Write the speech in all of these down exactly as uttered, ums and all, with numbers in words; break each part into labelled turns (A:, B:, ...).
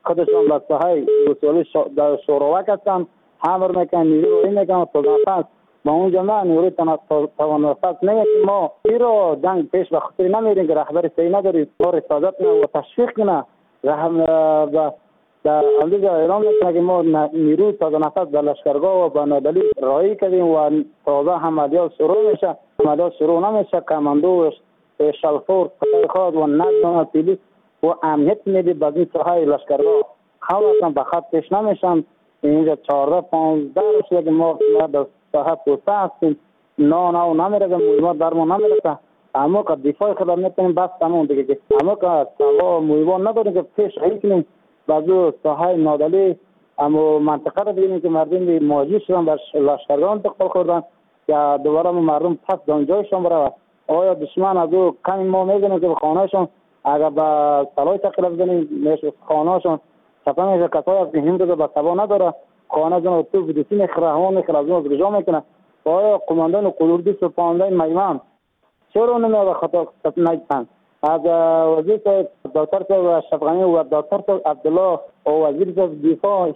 A: خودشان به ساحه ولسوالی در شوراوک هستند، امر میکنن نیرو روی میکنن تا نفس با اون جمعه نیروی توان نفس نمیکنیم. ما این رو جنگ پیش به خطری نمیریم که رهبر صحیح نداریم ما رسادت و تشویق کنه در امریکا اعلام میکنه که ما نیروی تازه نفس در لشکرگاه و بنادلی رایی کردیم و تازه عملیات شروع میشه. عملیات شروع نمیشه، کماندو شلفور خود و نظم و پلیس و امنیت میده به این ساحه لشکرگاه خواستن به خط پیش نمیشن. اینجا چهارده پانزده روز که ما در ساحه پوسته هستیم، نه نه نمیرسه، مهمات در ما نمیرسه. اما که دفاع خود میتونیم بس تمام دیگه که اما که سوا مهمات نداریم که پیش رایی کنیم بعضو ساحه نادلی. اما منطقه رو ببینیم که مردم مواجه شدن در لشکرگاه انتقال خوردن یا دوباره مردم پس دانجایشان برود. آیا دشمن از او کمی ما میدونیم که به خانهشون اگر به سلای تقریب بزنیم میشه خانهشون سپا میشه. کسایی از که هم رو به سبا نداره خانه زن و تو بدوسی میخره همون میخره از اون از رجا میکنه. آیا قماندان و قلوردی سپاهندان میمن چرا نمیاد به خطا نیستن؟ از وزیر صاحب دکتر صاحب شفقانی و دکتر صاحب عبدالله و وزیر صاحب دفاع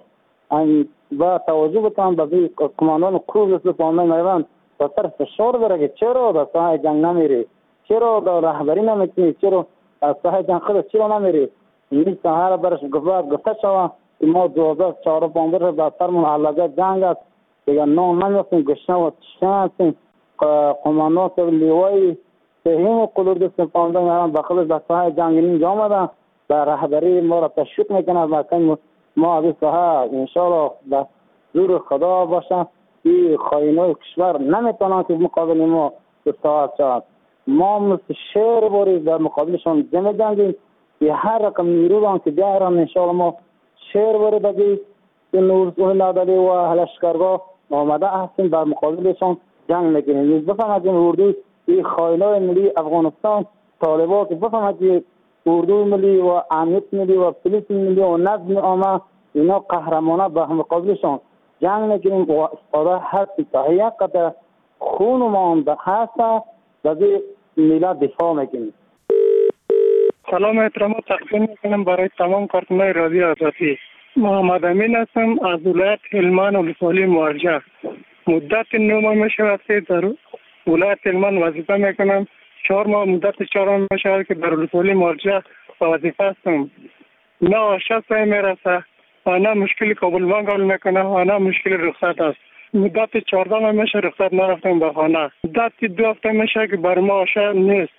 A: و توجه بکنم به قماندان قلوردی سپاهندان میمن به طرف فشار بره که چرا در ساحه جنگ نمیری، چرا در رهبری نمیکنی، چرا در ساحه جنگ خود چرا نمیری. این ساحه را برش گفت گفته شوه ما دوازده چهار پانزده رو در سرمون علاقه جنگ است دیگه نام نمیفتیم گشنه و تشنه هستیم. قماندان صاحب لیوایی فهیم قلوردی سپاهندان میمن به خودش در ساحه جنگ اینجا آمده در رهبری ما را تشویق میکنه و ما از این ساحه انشاءالله به زور خدا باشه این خائنای کشور نمیتونن که مقابل ما استعاد شود. ما مثل شیر باری در مقابلشان جمع جنگیم. یه هر رقم نیرو که بیارن انشاءالله ما شیر باری بگی این نورزوی نادلی و لشکرگاه آمده هستیم در مقابلشان جنگ میکنیم. بفهمد این اردوی این خائنای ملی افغانستان طالبان که بفهمد که اردوی ملی و امنیت ملی و پلیس ملی و نظم عامه اینا قهرمانه به مقابلشان جنگ میکنیم و استفاده هستی تا یک قطع خون ما هست و به ملت دفاع میکنیم.
B: سلام احترامات تقدیم میکنم برای تمام کارکنان رادیو آزادی. محمد امین هستم از ولایت هلمند ولسوالی موالجه. مدت نه ماه میشود که در ولایت هلمند وظیفه میکنم. چهار ماه مدت چهار ماه میشود که در ولسوالی موالجه به وظیفه هستم. نه آشا سعی میرسه و نه مشکل کابل بانک حل میکنه و نه مشکل رخصت است. مدت چهارده ماه میشه رخصت نرفتم به خانه. مدت دو هفته میشه که بر ما آشا نیست.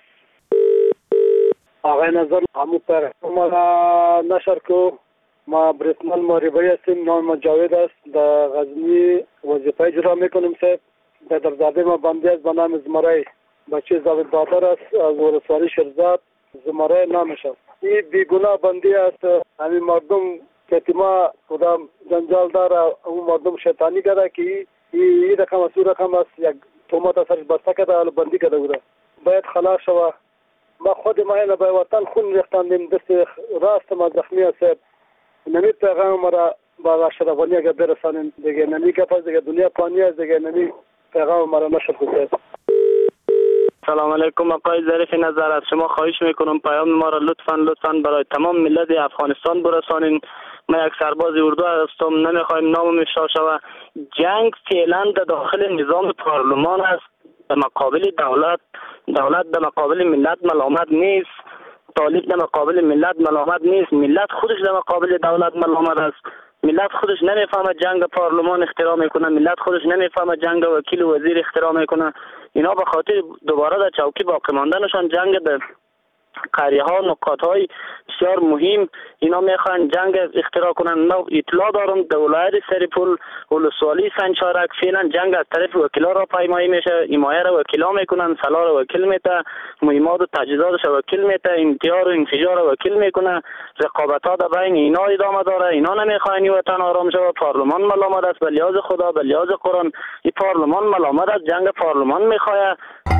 C: آقای نظر همون پر ما را نشر کو ما برسمال ماریبایی هستیم. نام ما جاوید است. در غزنی وظیفه اجرا میکنیم. سه در درزاده ما بندی است به نام زمره بچه زاوید بادر است از ولسوالی شیرزاد. زمره نامش است. این بیگناه بندی است. همین مردم کتیما خدا جنجال داره اون مردم شیطانی کرده که این رقم است اون رقم است یک تومات اثرش بسته کرده حالا بندی کرده بوده باید خلاص شوه. ما خود ما اینه به وطن خون ریختندیم دست راست ما زخمی هست. نمی پیغام ما را با اشرفانی اگر برسانیم دیگه نمی کفاز دیگه دنیا پانی است دیگه نمی پیغام ما را نشد کنید.
D: سلام علیکم آقای ظریف نظر از شما خواهش میکنم پیام ما را لطفاً لطفاً برای تمام ملت افغانستان برسانین. ما یک سرباز اردو هستم نمیخوایم نام افشا شود. جنگ فعلا در داخل نظام پارلمان است. در مقابل دولت دولت در مقابل ملت ملامت نیست. طالب در مقابل ملت ملامت نیست. ملت خودش در مقابل دولت ملامت است. ملت خودش نمیفهمه جنگ پارلمان اختراع میکنه. ملت خودش نمیفهمه جنگ وکیل و وزیر اختراع میکنه. اینا به خاطر دوباره در چوکی باقی ماندنشان جنگ در قریه ها نقاط های بسیار مهم اینا میخوان جنگ اختراع کنن. من اطلاع دارم در ولایت سریپول ولسوالی سنچارک فعلا جنگ از طرف وکیلا را پیمایی میشه. حمایه را وکیلا میکنن، سلاح را وکیل میته، مهمات و تجهیزاتش را وکیل میته، انتحار و انفجار را وکیل میکنه. رقابت ها در بین اینا ادامه داره. اینا نمیخواین وطن آرام شود. پارلمان ملامت است به لحاظ خدا به لحاظ قرآن. این پارلمان ملامت است. جنگ پارلمان میخواد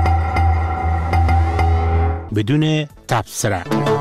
E: بدون تبصره.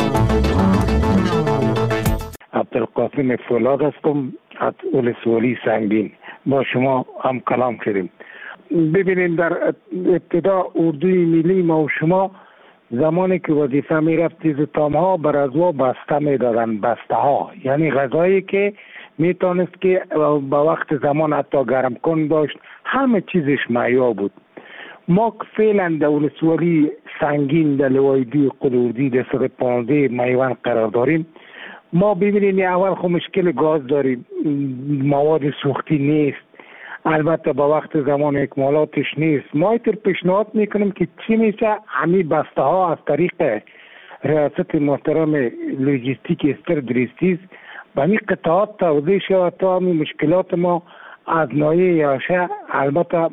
F: عبدالقاسم فولاد هستم از ولسوالی سنگین. با شما هم کلام کردیم. ببینید در ابتدا اردوی ملی ما و شما زمانی که وظیفه میرفت تیز تام ها بر از وا بسته میدادن، بسته ها یعنی غذایی که میتونست که با وقت زمان حتی گرم کن داشت، همه چیزش معیار بود. ما فعلا در ولسوالی سنگین در لوایدی قلوردی در صد پانزده میوان قرار داریم. ما ببینیم اول خو مشکل گاز داریم، مواد سوختی نیست، البته با وقت زمان اکمالاتش نیست. ما اینطور پیشنهاد میکنیم که چی میشه همی بسته ها از طریق ریاست محترم لوجستیک استر دریستیز به می قطعات توضیح شود تا همی مشکلات ما از نایه یاشه البته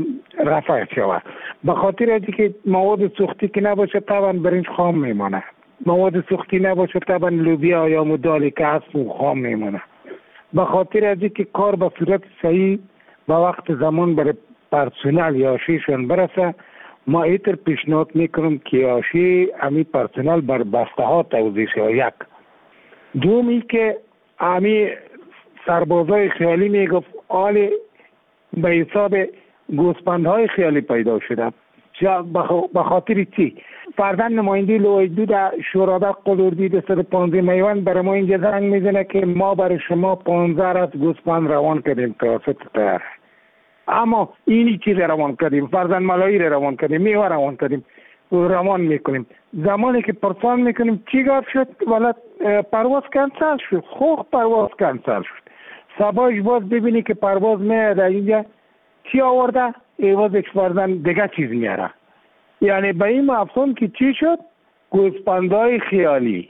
F: رفع شود. به خاطر از که مواد سوختی که نباشه طبعا برنج خام میمانه، مواد سوختی نباشه طبعا لوبیا یا مدالی که هست خام میمانه. به خاطر از که کار به صورت صحیح با وقت زمان برای پرسنل یاشیشون برسه، ما ایتر پیشنهاد میکنم که یاشی امی پرسنل بر بسته ها توزیع شود. یک دومی که امی سربازای خیالی میگفت آل به حساب گوسپندهای خیالی پیدا شده. به خاطر چی؟ فرزند نماینده لوایدو در شورابه قلوردی در صد پانزده میوان برای ما اینجا زنگ میزنه که ما برای شما پانزده از گوسپند روان کردیم توسط تیاره، اما اینی چیز روان کردیم، فرزند ملایی روان کردیم، میوه روان کردیم، روان میکنیم. زمانی که پرسان میکنیم چی گفت شد، ولد پرواز کنسل شد. خوب پرواز کنسل شد. سبایش باز ببینی که پرواز میاد اینجا چی آورده، ایوازش فرزند دیگه چیز میاره. یعنی به این مفهوم که چی شد، گوسپندهای خیالی.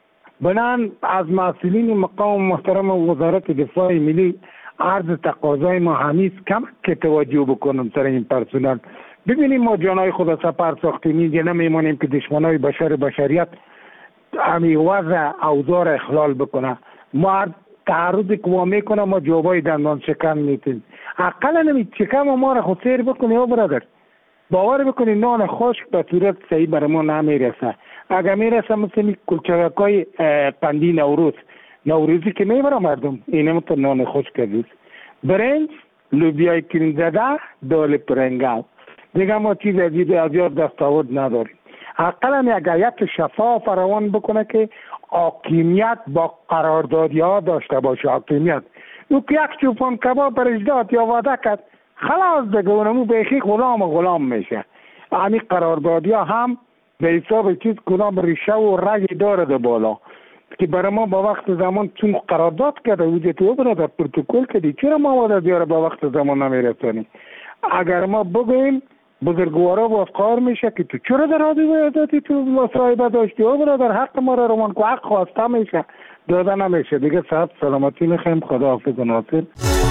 F: بنان از مسئولین مقام محترم وزارت دفاع ملی عرض تقاضای ما همیست کم که توجه بکنم سر این پرسنل. ببینیم ما جانای خود سپر ساختیم، اینجا نمیمانیم که دشمنای بشر بشریت همی وضع اوزار اخلال بکنه. ما تعرض که ما میکنه ما جوابای دندان شکن میتیم. اقلا نمی چکم ما را خود سیر بکنی او برادر، باور بکنی نان خشک به صورت صحیح برای ما نمیرسه. اگر میرسه مثل کلچگک های قندی نوروز نوروزی که میبره مردم، اینه مثل نان خشک کردیست. برنج، لوبیای کریم زده، دال پرنگل دیگه ما چیز عزیز از یاد دستاورد نداریم. اقلا یک هیئت شفاف روان بکنه که حاکمیت با قراردادی ها داشته باشه. حاکمیت او که یک چوپان کباب برش داد یا وعده کرد خلاص دیگه اونمو بیخی غلام و غلام میشه. یعنی قراردادی ها هم به حساب چیز کنام ریشه و رگی داره ده بالا که برای ما با وقت زمان چون قرارداد کرده وجه تو برده پروتکل کردی، چرا ما وعده دیاره با وقت زمان نمیرسانی؟ اگر ما بگویم بزرگوارا باز قار میشه که تو چرا در حادی ویداتی تو مصاحبه داشتی او برادر حق ما را روان که حق خواسته میشه داده نمیشه. دیگه صحت سلامتی میخوایم. خدا حافظ و ناصر.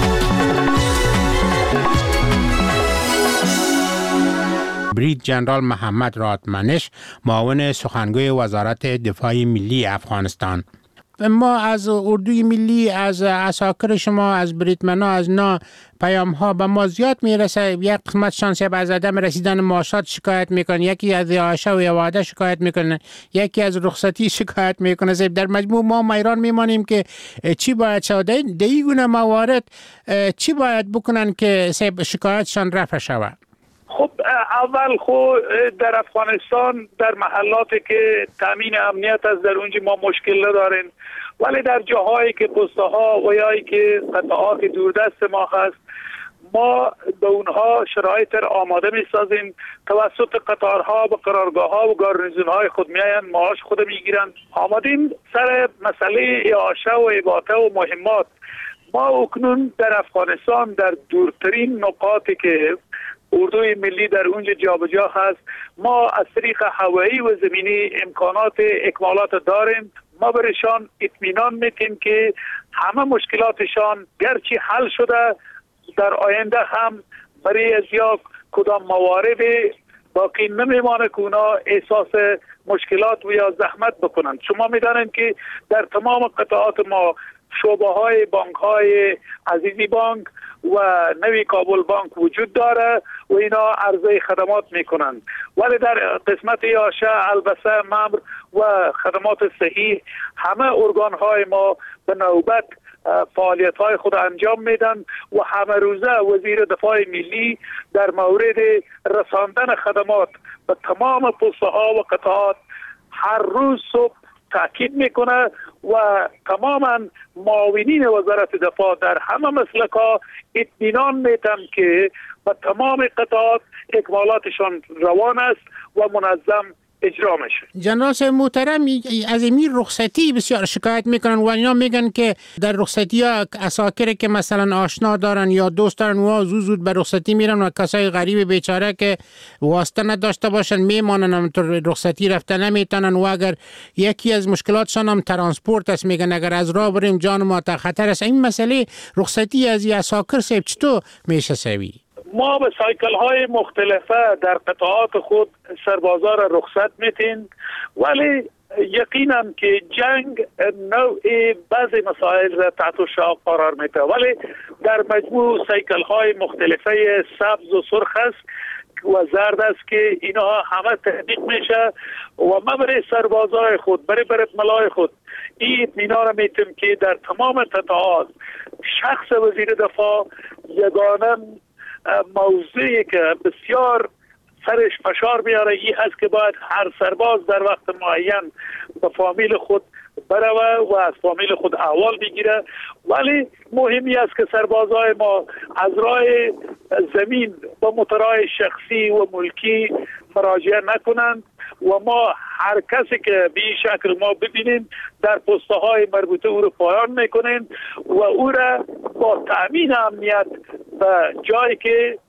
E: برید جنرال محمد رادمنش، معاون سخنگوی وزارت دفاع ملی افغانستان. ما از اردوی ملی، از عساکر شما، از بریدمن‌ها، از نا پیام ها به ما زیاد میرسه. یک قسمت شانسی از عدم رسیدن معاشات شکایت میکنن، یکی از عاشا و واده شکایت میکنن، یکی از رخصتی شکایت میکنه. در مجموع ما میران میمانیم که چی باید شود. در این گونه موارد چی باید بکنن که شکایتشان رفع شود؟
G: خب اول خود در افغانستان در محلاتی که تامین امنیت است در اونجا ما مشکل نداریم، ولی در جاهایی که پسته ها و یا که قطعات دوردست ما هست ما به اونها شرایط آماده می سازیم. توسط قطارها به قرارگاه ها و گارنیزون های خود میاین، معاش خود میگیرن. آمدیم سر مسئله اعاشه و اباطه و مهمات. ما اکنون در افغانستان در دورترین نقاطی که اردوی ملی در اونجا جابجا هست، ما از طریق هوایی و زمینی امکانات اکمالات داریم. ما برشان اطمینان میتیم که همه مشکلاتشان گرچه حل شده در آینده هم برای از یا کدام موارد باقی نمیمانه که اونا احساس مشکلات و یا زحمت بکنند. شما میدانید که در تمام قطعات ما شعبه های بانک های عزیزی بانک و نوی کابل بانک وجود داره و اینا عرضه خدمات میکنند، ولی در قسمت یاشه، البسه، ممر و خدمات صحیح همه ارگان های ما به نوبت فعالیت های خود انجام میدن و همه روزه وزیر دفاع ملی در مورد رساندن خدمات به تمام پوسته ها و قطعات هر روز صبح تاکید میکنه و تماما معاونین وزارت دفاع در همه مسلک ها اطمینان میتن که به تمام قطعات اکمالاتشان روان است و منظم اجرا میشه.
E: جنرال صاحب محترم، از این رخصتی بسیار شکایت میکنن و اینا میگن که در رخصتی ها اساکر که مثلا آشنا دارن یا دوست دارن و زود زود به رخصتی میرن و کسای غریب بیچاره که واسطه نداشته باشن میمانن، همونطور رخصتی رفته نمیتونن و اگر یکی از مشکلاتشان هم ترانسپورت است، میگن اگر از راه بریم جان ما تا خطر است. این مسئله رخصتی از اساکر صاحب چطور میشه سوی؟
G: ما به سایکل های مختلفه در قطعات خود سربازا را رخصت میتین، ولی یقینا که جنگ نوع بعضی مسائل را تحت شعاع قرار میده، ولی در مجموع سایکل های مختلفه سبز و سرخ است و زرد است که اینا همه تطبیق میشه و ما برای سربازای خود، برای برتملای خود این اطمینان را میتیم که در تمام قطعات شخص وزیر دفاع یگانه موضوعی که بسیار سرش فشار میاره این هست که باید هر سرباز در وقت معین به فامیل خود بروه و از فامیل خود احوال بگیره، ولی مهمی است که سربازای ما از راه زمین با موتورهای شخصی و ملکی مراجعه نکنند و ما هر کسی که به این شکل ما ببینیم در پسته های مربوطه او رو پایان میکنیم و او را با تأمین امنیت به جایی که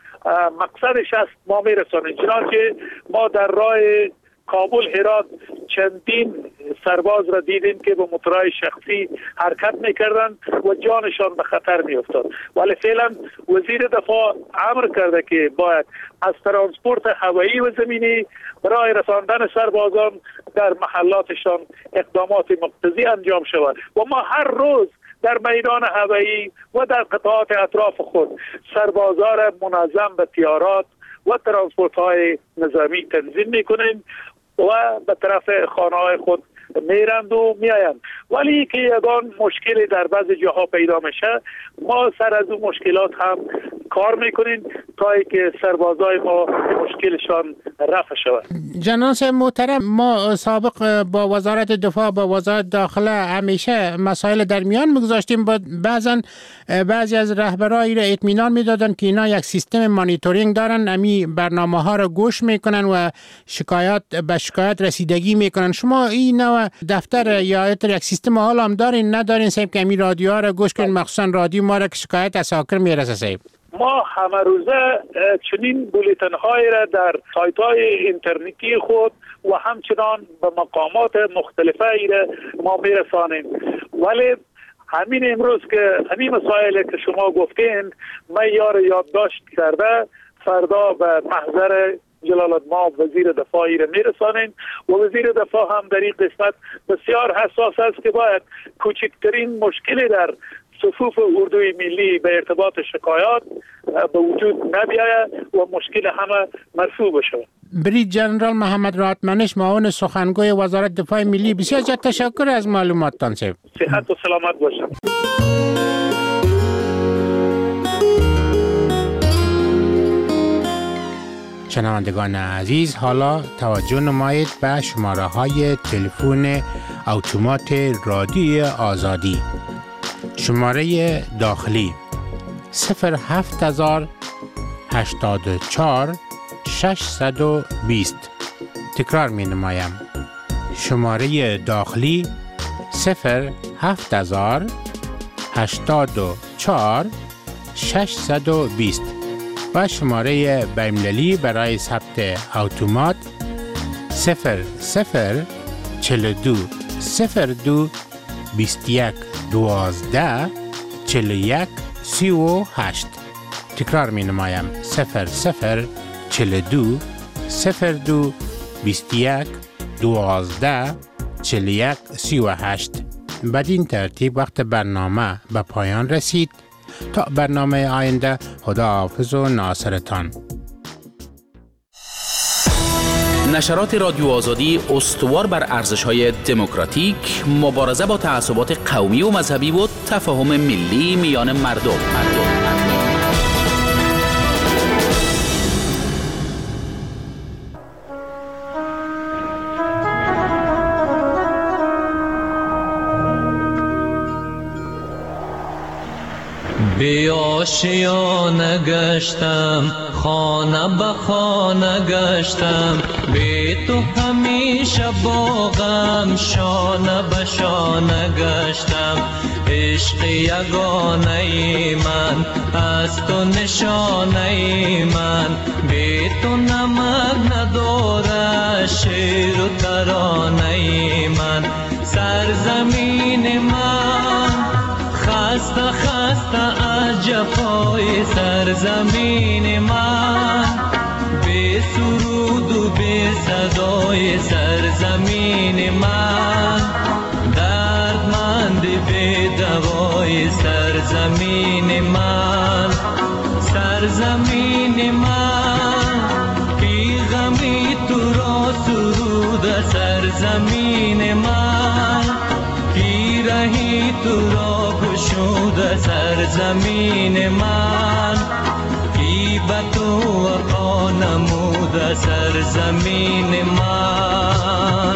G: مقصدش است ما میرسانیم. چنانچه ما در راه کابل هرات چندین سرباز را دیدیم که با موتورهای شخصی حرکت میکردن و جانشان به خطر میافتاد، ولی فعلا وزیر دفاع امر کرده که باید از ترانسپورت هوایی و زمینی برای رساندن سربازان در محلاتشان اقدامات مقتضی انجام شود و ما هر روز در میدان هوایی و در قطعات اطراف خود سربازان را منظم به طیارات و ترانسپورت های نظامی تنظیم میکنیم و به طرف خانه های خود میرند و میآیند. ولی که یگان مشکلی در بعضی جاها پیدا میشه، ما سر از اون مشکلات هم کار میکنیم تا اینکه سربازای ما مشکلشان رفع شود.
E: جناب صاحب محترم، ما سابق با وزارت دفاع با وزارت داخله همیشه مسائل در میان میگذاشتیم، بعضا بعضی از رهبرایی را اطمینان میدادن که اینا یک سیستم مانیتورینگ دارن، امی برنامه ها را گوش میکنن و شکایت به شکایت رسیدگی میکنن. شما این نوع دفتر یا یک سیستم حال هم دارین ندارین صاحب که امی رادیو ها را گوش کنین، مخصوصا رادیو ما را که شکایت اساکر میرسه صاحب؟
G: ما همه روزه چنین بولیتن های را در سایت های اینترنتی خود و همچنان به مقامات مختلفه ای را ما میرسانیم، ولی همین امروز که همین مسائل که شما گفتین من یار یادداشت کرده فردا به محضر جلال المآب وزیر دفاعی را میرسانیم و وزیر دفاع هم در این قسمت بسیار حساس است که باید کوچکترین مشکلی در صفوف اردوی ملی به ارتباط شکایات به وجود نبیاید و مشکل همه مرفوع بشه.
E: برید جنرال محمد راتمنش، معاون سخنگوی وزارت دفاع ملی، بسیار زیاد تشکر از معلوماتتان صاحب.
G: صحت و سلامت باشید.
E: شنوندگان عزیز، حالا توجه نمایید به شماره های تلفن اتومات رادیو آزادی. شماره داخلی صفر هفت هزار هشتاد و چهار ششصد و بیست. تکرار می نمایم. شماره داخلی صفر هفت هزار هشتاد و چهار ششصد و بیست و شماره بین‌المللی برای ثبت اتومات صفر صفر چهل و دو صفر دو بیست و یک دوازده چهل و یک سی و هشت. تکرار می نمایم. صفر صفر چهل و دو صفر دو بیست و یک دوازده چهل و یک سی و هشت. بدین ترتیب وقت برنامه به پایان رسید. تا برنامه آینده، خدا حافظ و ناصرتان.
H: نشرات رادیو آزادی استوار بر ارزش‌های دموکراتیک، مبارزه با تعصبات قومی و مذهبی و تفاهم ملی میان مردم. مردم.
I: بی آشیانه گشتم، خانه به خانه گشتم، بی تو همیشه با غم شانه به شانه گشتم. عشق یگانه من از تو نشانه من، بی تو نمک نداره شعر و ترانه من. سرزمین من خسته خسته از جفای سرزمین من، بی سرود و بی صدای سرزمین من. دردمند بی دوای سرزمین من. سرزمین من بی غمی تو را سرود سرزمین من، بی رهی تو را گشود سرزمین من. بی به تو وفا نمود سرزمین من.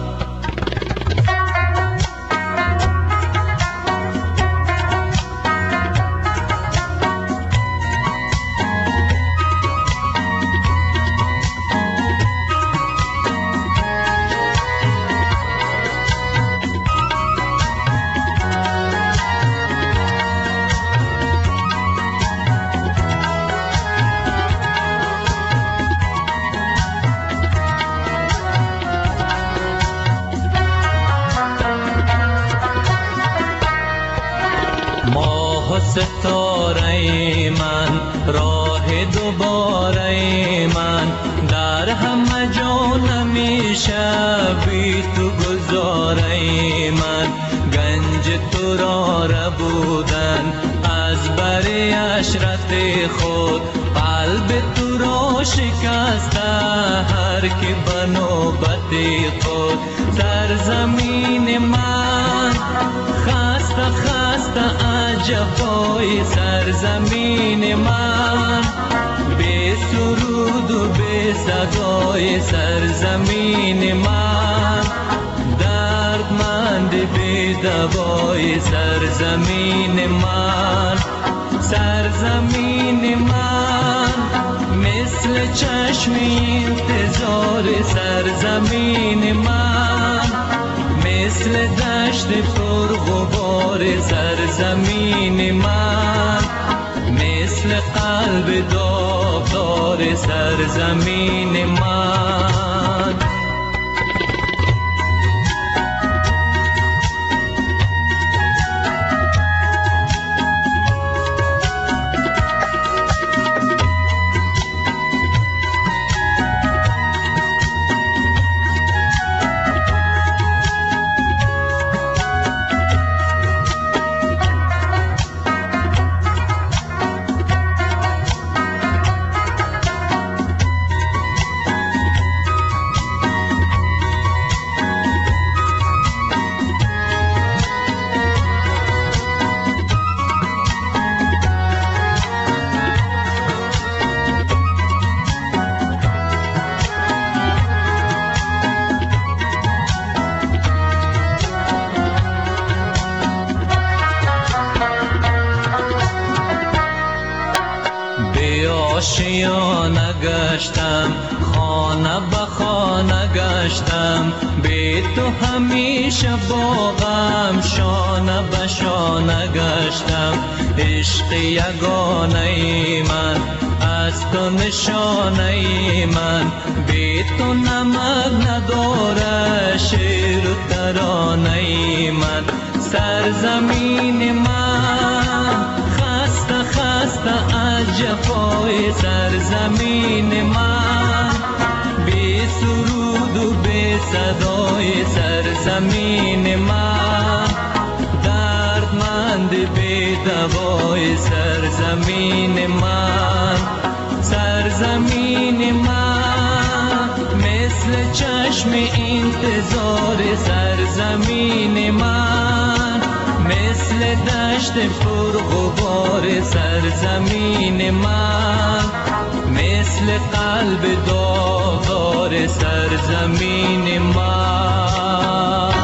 I: ستاره من راه دوباره من، در همه جا نمیشه بی تو گذاره من. گنج تو را ربودن از بری عشرت خود، قلب تو را شکسته هر کی به نوبت خود. سرزمین من خسته خسته از جفای سرزمین من، بی سرود و بی صدای سرزمین من. دردمند بی دوای سرزمین من. سرزمین من مثل چشم انتظار سرزمین من، مثل دشت پر غبار سرزمین من، مثل قلب داغدار سرزمین من. آشیانه گشتم، خانه به خانه گشتم، بی تو همیشه با غم شانه به شانه گشتم. عشق یگانه من از تو نشانه من، بی تو نمک نداره شعر و ترانه من. سرزمین من خسته خسته از جفای سرزمین من، بی سرود و بی صدای سرزمین من. دردمند بی دوای سرزمین من. سرزمین من مثل مثل چشم انتظار سرزمین من، مثل دشت پرغبار سرزمین من، مثل قلب داغدار سرزمین من.